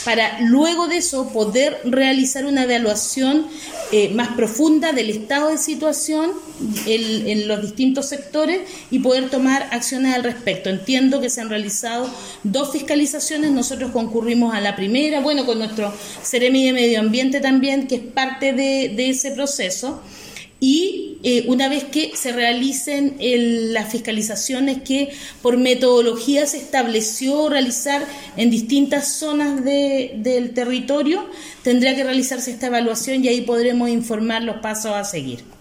para luego de eso poder realizar una evaluación más profunda del estado de situación en los distintos sectores y poder tomar acciones al respecto. Entiendo que se han realizado 2 fiscalizaciones, nosotros concurrimos a la primera, bueno, con nuestro Seremi de Medio Ambiente también, que es parte de ese proceso. Y una vez que se realicen las fiscalizaciones que por metodología se estableció realizar en distintas zonas del territorio, tendrá que realizarse esta evaluación y ahí podremos informar los pasos a seguir.